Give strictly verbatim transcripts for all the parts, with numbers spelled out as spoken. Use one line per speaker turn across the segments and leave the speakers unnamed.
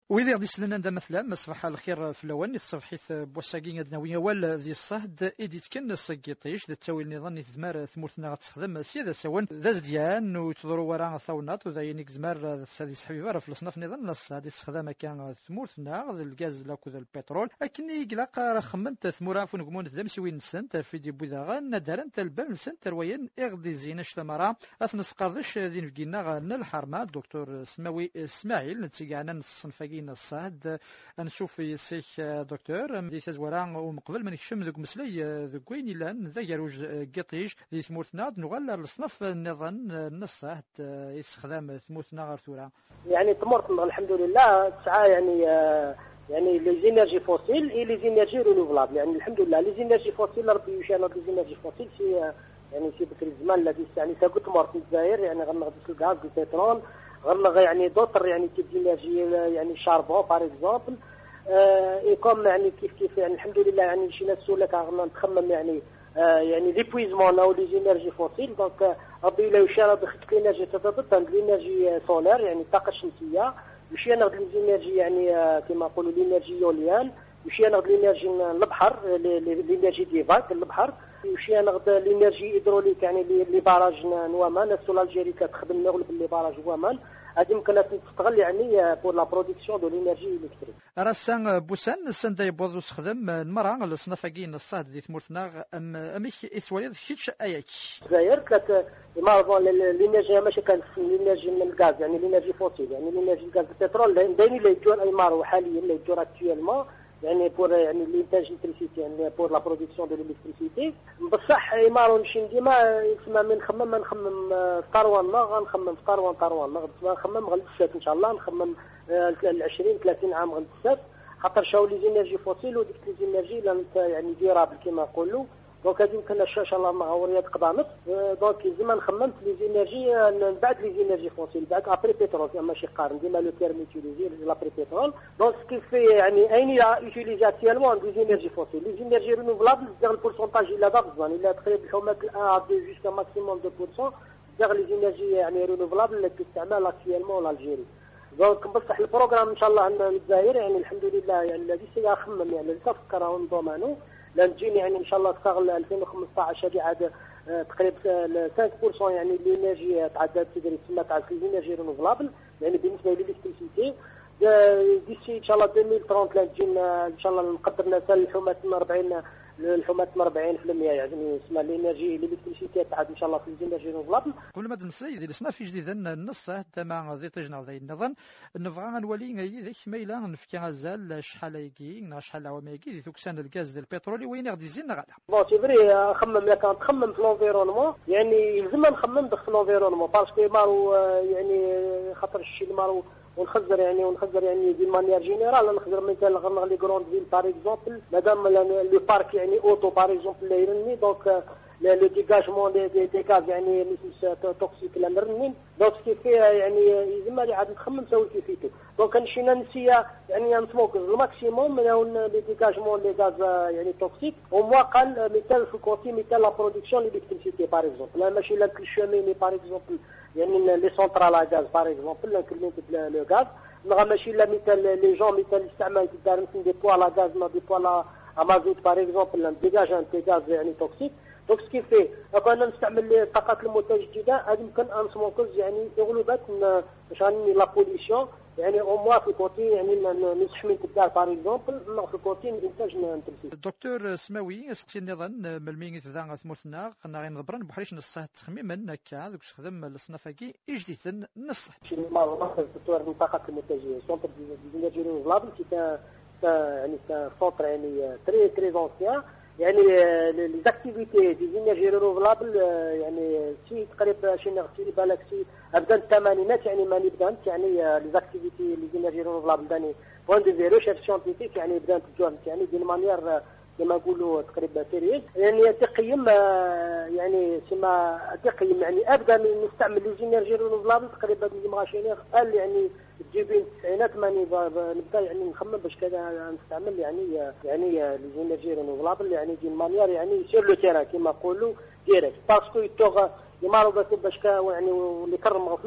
وإذا غادي سلنا ندا مثلا مصباح الخير في الأول تصبحيت بوساكين أدناوية وال ذي الصهد إديت كن السقيطيش ذا التاويل النظام تزمار ثمورتنا غتستخدم سيادة سوان ذا زديان وتضرو وراء ثونات وذا ينيك زمار سادي سحبيبة في الصنف نظام الصهد استخدام كان ثمورتنا ذا الغاز لاكو ذا البترول أكن يقلق رخمنت ثمورا فنقمون ذا مسوين سنت في دي بوذاغان ندارن تلبان سنت روين إغدي زينش ثمرة أثنس قردش ذي نفقينا غانا الحرمة الدكتور سماوي إسماعيل نتيجانا الصنفاقين الصهد نشوف يسيك دكتور دي تزورا ومقبل من يكشم ذوك مسلي ذوك وين لان ذا جروج قطيش ذي ثمورتنا نغلر الصنف النظام الصهد استخدام ثمورتنا غير
يعني ثمورتنا الحمد لله تسعى يعني يعني لي زينيرجي فوسيل اي لي زينيرجي رينوفلابل يعني الحمد لله لي زينيرجي فوسيل ربي يشانو لي زينيرجي فوسيل سي يعني سي بكري الزمان الذي يعني ساكوت مورت الجزائر يعني غنغدس الغاز البترول غنغ يعني دوطر يعني كيف زينيرجي يعني شاربون باغ اكزومبل اي كوم يعني كيف كيف يعني الحمد لله يعني شينا سولك غنا نتخمم يعني آه يعني ليبويزمون او لي زينيرجي فوسيل دونك ربي لا يشار بخدمه الانرجي تتضمن الانرجي سولار يعني الطاقه الشمسيه ماشي ناخذ الانرجي يعني آه كما نقولوا الانرجي يوليان ماشي ناخذ الانرجي البحر الانرجي ديفاك البحر ماشي ناخذ الانرجي هيدروليك يعني لي باراج نوامان السول الجيري كتخدم نغلب لي باراج نوامان هذه يمكن تستغل يعني بور لا برودكسيون دو لينيرجي الكتريك.
راسان بوسان سندا يبوض استخدام المرأة الصنفاقين الصهد دي ثمورتنا ام اميك اسواليد كيتش اياك.
الجزائر كانت مارفون لينيرجي ماشي كانت لينيرجي من الغاز يعني لينيرجي فوسيل يعني لينيرجي الغاز البترول دايما اللي يجور اي مارو حاليا اللي يجور اكtuellement يعني بور يعني لينتاج الكتريسيتي يعني بور لا برودكسيون دو الكتريسيتي بصح ايمارو نمشي ديما يسمى من نخمم ما نخمم طروان ما غنخمم في طروان طروان ما نخمم غنسات ان شاء الله نخمم عشرين ثلاثين عام غنسات خاطر شاو لي زينيرجي فوسيل وديك لي زينيرجي يعني ديرابل كما نقولوا دونك هذه يمكن ان شاء الله مغاوريه تقضى نص دونك زعما خممت لي زينيرجي من بعد لي زينيرجي فوسيل بعد ابري بترول ماشي قارن ديما لو تيرم يوتيليزي لابري بترول دونك كيف يعني اين يوتيليزي اكtuellement لي زينيرجي فوسيل لي زينيرجي رينوفلابل دير البورسونتاج الا دابا بزاف الا تقريبا الحومات واحد إلى اثنين جوسكا ماكسيموم اثنين بالمئة دير لي زينيرجي يعني رينوفلابل اللي كتستعمل اكtuellement الجيري دونك بصح البروغرام ان شاء الله عندنا الجزائر يعني الحمد لله يعني الذي سيخمم يعني التفكر هون ضمانه لان تجيني يعني ان شاء الله تشتغل ألفين وخمسطاش هذه عاد تقريبا خمسة بالمئة يعني الانرجي تعدات تدري تسمى تاع الانرجي رينوفلابل يعني بالنسبه للالكتريسيتي ديسي ان شاء الله ألفين وثلاثين تجينا ان شاء الله نقدر نسال الحومات أربعين الحومات أربعين بالمئة يعني اسمها الانرجي الالكتريسيتي تعاد ان شاء الله في الانرجي رينوفلابل
قبل ما نسي ديال الصناف جديد النص تما ذي تجنا ذي النظام نبغى نولي ذيك ميلا نفكي غزال شحال يجي شحال عوام يجي ذي ثوكسان الغاز ديال البترول وين غادي يزيد غادا
بون سي فري خمم لا كان تخمم في لونفيرونمون يعني يلزم نخمم في لونفيرونمون باسكو مارو يعني خاطر الشيء اللي مارو ونخزر يعني ونخزر يعني دي مانيير جينيرال نخزر مثلا غنغ لي غروند فيل باغ اكزومبل مادام لو بارك يعني اوتو باغ اكزومبل لا يرني دونك لو ديغاجمون دي دي دي غاز يعني ميسيس توكسيك لا مرنين دونك كيف يعني يلزم لي عاد نخمم سوا كيفيتو دونك مشينا نسيا يعني نتموكز الماكسيموم من لي ديغاجمون لي غاز يعني توكسيك ومواقع مثال في الكوتي مثال لا برودكسيون ليلكتريسيتي باغ اكزومبل ماشي لا كل شوميني باغ اكزومبل يعني لي سونترال ا غاز باغ اكزومبل نكلموا لو غاز نغا ماشي لا مثال لي جون مثال استعمال دار مثل دي بوا لا غاز ما دي بوا لا امازوت باغ اكزومبل ديجاج ان دي غاز يعني توكسيك دونك كيف فيه كنا نستعمل الطاقات المتجدده هذه يمكن ان سموكز يعني يغلبات باش غني لا بوليسيون يعني او موا في كوتي يعني نسحمل الدار باغ اكزومبل في كوتي الانتاج نتمثيل
الدكتور سماوي سقسي النظام ملمين تبدا ثمورتنا قلنا غير نضبرن بحريش نصه تخميما هكا دوك خدم الصنافاكي اجديد نص
شي ما ناخذ الدكتور من الطاقات المتجدده سونتر دينيرجي رينوفلابل كي يعني سونتر يعني تري تري اونسيان يعني لي زاكتيفيتي دي زينيرجي رينوفلابل يعني شي تقريبا شي نغسل بالك شي ابدا الثمانينات يعني ماني بدات يعني لي زاكتيفيتي لي زينيرجي رينوفلابل داني بوان دو في ريشيرش سيانتيفيك يعني بدات تجور يعني دي مانيير كما نقولوا تقريبا سيريز يعني تقييم يعني سما تقييم يعني ابدا نستعمل لي زينيرجي رينوفلابل تقريبا دي ماشينير قال يعني تجيبين التسعينات ماني نبدا يعني نخمم باش كذا نستعمل يعني يعني لي زينيرجي رينوفلابل يعني دي مانيير يعني سير لو تيران كما نقولوا ديريكت باسكو يتوغ يمارو باش كا يعني اللي كرم غفله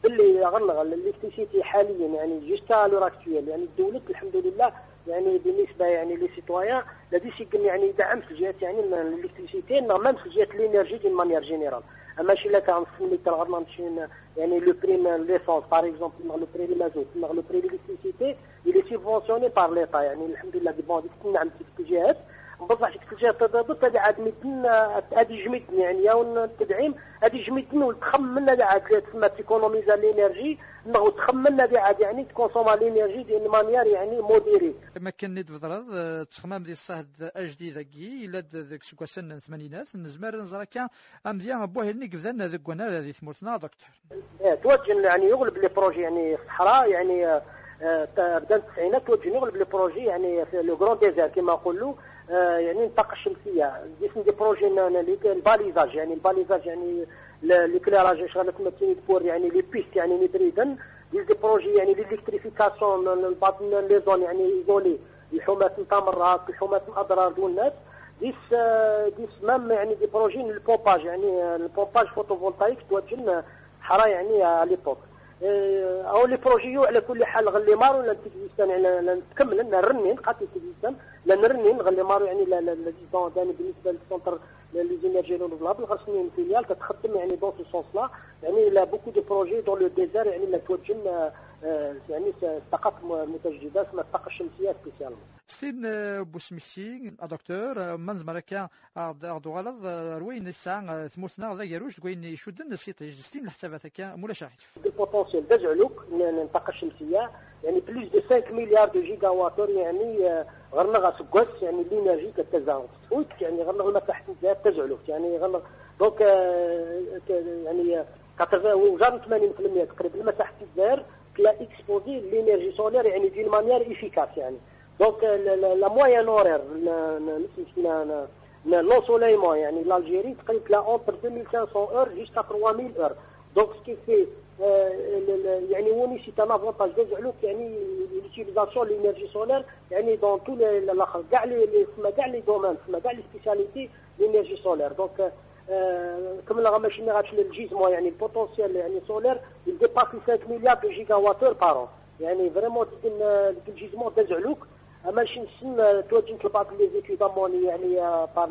باللي غنغ الالكتريسيتي حاليا يعني جوسكا لور اكتويل يعني الدوله الحمد لله يعني بالنسبه يعني لي سيتويان الذي سيكون يعني يدعم في الجهات يعني الالكتريسيتي نورمال في الجهات الانرجي دي مانيير جينيرال اما شي لا كنسمي تغرنا نمشي يعني لو بري ليسونس باغ اكزومبل لو بري المازوت لو بري الالكتريسيتي اللي سيبونسيوني بار ليطا يعني الحمد لله دي بون ديك النعم في الجهات بصح ديك الجهات تضاد هذه عاد ميتن هذه جميتن يعني يا التدعيم هذه جميتن وتخمن هذه عاد تسمى تيكونوميزا لينيرجي نو تخمن هذه عاد يعني تكونسوما لينيرجي دي مانيير يعني موديري
كما كان نيت فضرض تخمام ديال الصهد اجديد كي الا داك سكواسن الثمانينات نزمر نزرا كان امزيان بوه اللي كذا ذاك وانا هذه ثمرتنا دكتور
توجه يعني يغلب لي بروجي يعني الصحراء يعني بدا التسعينات توجه يغلب لي بروجي يعني في لو غران ديزير كما نقولوا يعني الطاقه الشمسيه جسم دي بروجي الباليزاج يعني الباليزاج يعني ليكلاراج شغاله تمثل بور يعني لي بيست يعني نيبريدن دي بروجي يعني ليليكتريفيكاسيون الباطن لي زون يعني ايزولي الحومات نتاع مرات الحومات الاضرار دون الناس ديس ديس مام يعني دي بروجي البومباج يعني البومباج فوتوفولتايك توجه حرا يعني على ليبوك او لي بروجيو على كل حال غلي مارو لا تكزيستان يعني نكمل نرنين قاتل تكزيستان لا نرنين غلي مارو يعني لا لا ديزون داني بالنسبه للسونتر لي زينيرجي رينوفلابل غرسنين فيليال كتخدم يعني دون سو سونس لا يعني لا بوكو دو بروجي دون لو ديزير يعني لا توجه يعني الطاقات المتجدده اسمها الطاقه الشمسيه سبيسيالمون
ستين بوسمكسي دكتور منزمر كان عرض غلط روين الساعه ثموثنا ذا يروش كوين يشدن سيتي ستين الحسابات كان مولا شاحف
البوتنسيال دجعلوك الطاقه الشمسيه يعني بليس دو خمسة مليار دو جيجا واتور يعني غرنغا سكوس يعني لينيرجي كتزاوت ويك يعني غرنغ ما تحت تزعلوك يعني غرنغ دونك يعني وزارة ثمانين بالمئة تقريبا المساحه الجزائر كلا اكسبوزي لينيرجي سولير يعني دون مانيير افيكاس يعني دونك لا موين اورير لونسوليمون يعني لالجيري تقريبا لا اونتر deux mille cinq cents اور جوسكا trois mille اور دونك سكي في يعني وني سي ان افونتاج ديزعلوك يعني ليوتيليزاسيون لينيرجي سولير يعني دون تو الاخر كاع لي كاع لي دومين كاع لي سبيسياليتي لينيرجي سولير دونك كما لا ماشي نغاتش للجيزمون يعني البوتنسيال يعني سولير يديباس خمسة مليار دو جيجا واتور بارون يعني فريمون ديك الجيزمون دازعلوك ماشي نسن توجه لبعض لي زيتيدامون يعني بار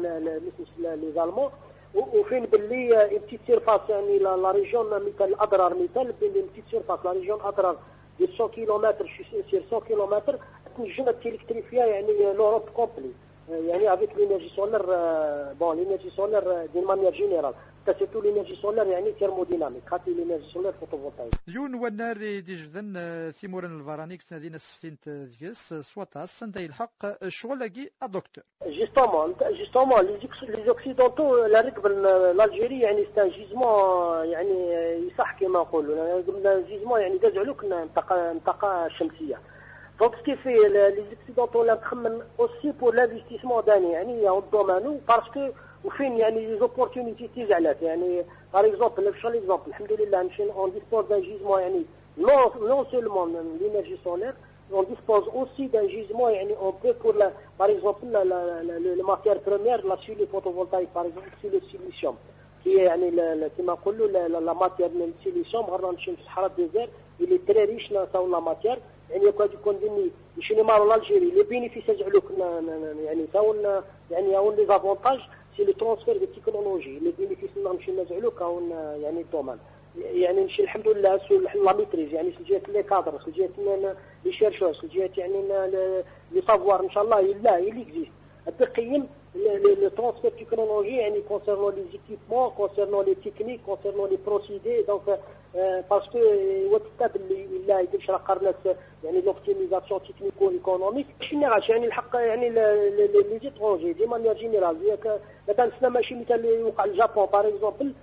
لي زالمون وفين باللي بتيت سيرفاس يعني لا ريجيون مثل الاضرار مثال بين بتيت سيرفاس لا ريجيون اضرار دي مية كيلومتر سير مية كيلومتر تنجم تيلكتريفيا يعني لوروب كومبلي يعني افيك لينيرجي سولير بون لينيرجي سولير دي مانيير جينيرال تاسيتو لينيرجي سولير يعني ثيرموديناميك خاطي لينيرجي سولير فوتوفولتايك
ديون والنار دي جذن ثيمورن الفرانيك تنادينا السفين ديكس سواتا سنتي الحق الشغل كي الدكتور
جوستومون جوستومون لي زوكسيدونتو لا ركب الالجيري يعني سان جيزمون يعني يصح كما نقولوا قلنا جيزمون يعني دازعلوك منطقه منطقه شمسيه دونك سكي في لي زوكسيدونتو لا تخمن اوسي بور لانفستيسمون داني يعني اون دومانو باسكو وفين يعني لي زوبورتونيتي تيزعلات يعني باغ اكزومبل في ليكزومبل الحمد لله نمشي اون ديسبوز دان جيزمون يعني نون نون سولمون لينيرجي سولير on dispose aussi d'un gisement يعني on peut pour la par exemple la la la matière première la sur les photovoltaïques par exemple sur le silicium qui est يعني كما نقولوا la matière من السيليسيوم غير نمشي في الصحراء ديزير il est très riche dans la matière يعني يقعد يكون ديني يشني مارو الجيري لي بينيفيس يجعلوك يعني تاون يعني هاون لي زافونتاج سي لو ترونسفير دو تكنولوجي لي بينيفيس نمشي نجعلوك هاون يعني الدومان يعني نمشي الحمد لله سو لا ميتريز يعني سجيت لي كادر سجيت لي شيرشوز سجيت يعني لي سافوار ان شاء الله الا il existe التقييم le transfert technologie يعني concernant les équipements concernant les techniques concernant les procédés donc parce que وقت اللي يدير شرق الناس يعني l'optimisation technico-économique général يعني الحق يعني لي زيترونجي دي مانيير جينيرال مثلا سنا ماشي مثال اللي يوقع الجابون باغ اكزومبل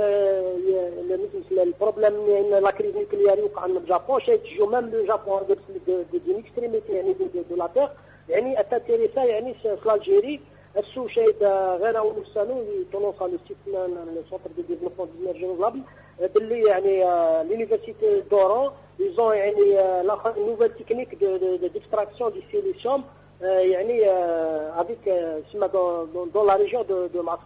البروبليم يعني لا كريز نيكليير يوقع في الجابون شي تجو ميم لو جابون دو اكستريميتي يعني دو لا تير يعني اتانتيريسا يعني سلالجيري السو شاهد غير اول سنه تونس على لو سونتر دو ديفلوبمون دو لينيرجي رينوفلابل باللي يعني لونيفرسيتي دوران يزون يعني لا نوفيل تكنيك دو ديكستراكسيون دو سيليسيوم يعني افيك سما دون لا ريجيون دو معسكر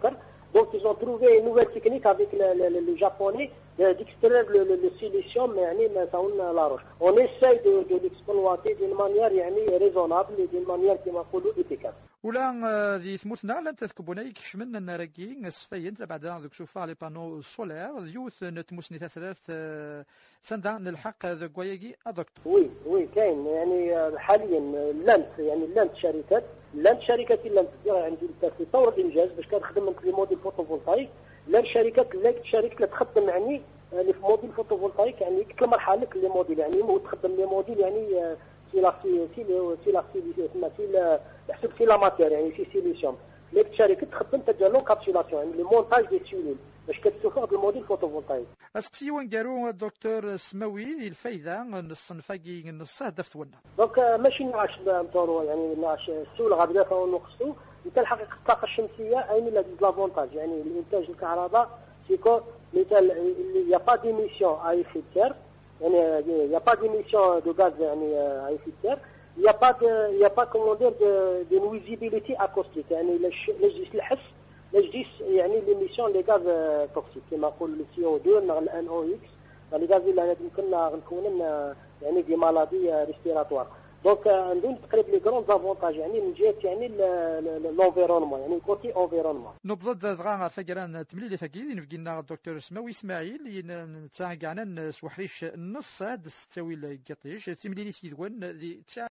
Donc ils ont trouvé une nouvelle technique avec le, le, le japonais d'extraire le, le, le silicium يعني من تاون لا روش. On essaye de, de l'exploiter d'une manière يعني raisonnable et d'une manière كما نقولوا efficace.
ولا ذي ثموتنا لن تذكبونا يكشمن النراكي السفاين بعد ذلك شوفا لي بانو سولار يوث نتموسني ثلاث سندا نلحق ذا كواياكي ادكتور.
وي وي كاين يعني حاليا لانت يعني لانت شركات لانت شركات لانت عندي في طور الانجاز باش كتخدم من لي موديل فوتوفولتايك. لانت شركات اللي شركه اللي تخدم يعني اللي في موديل فوتوفولتايك يعني كل مرحله لي موديل يعني مو تخدم لي موديل يعني سي لا سي سي سي لا سي سي يحسب سي لا ماتير يعني سي سيليسيوم. ليك شركه تخدم تاع لونكابسولاسيون يعني لي مونتاج دي سيلول باش كتشوفوا هذا الموديل فوتوفولتايك.
اسكسي وين قالوا الدكتور سماوي الفايده الصنفاكي نصه دفونا
دونك ماشي نعاش نطوروا يعني نعاش السوق غادي نقصوا انت الحقيقه الطاقه الشمسيه اين لا ديزافونتاج يعني الانتاج الكهرباء سيكو مثال يا با ديميسيون اي فيتير يعني يا با ديميسيون دو غاز يعني اي فيتير يا با يا با كوموندير دو نويزيبيليتي اكوستيك يعني لاش الحس لاجديس يعني ليميسيون لي غاز توكسيك كما نقول السي او اثنين ولا الان او اكس يعني غاز اللي يمكن نكون يعني دي مالادي ريسبيراتوار. دونك عندهم تقريبا لي كرون زافونتاج يعني من جهه يعني لونفيرونمون يعني كوتي انفيرونمون.
نبض دغا ثقران تمليلي ثقيل نفقينا الدكتور سماوي اسماعيل نتاع كاع نسوحريش النص هاد ستاوي القطيش تمليلي تيدوان ذي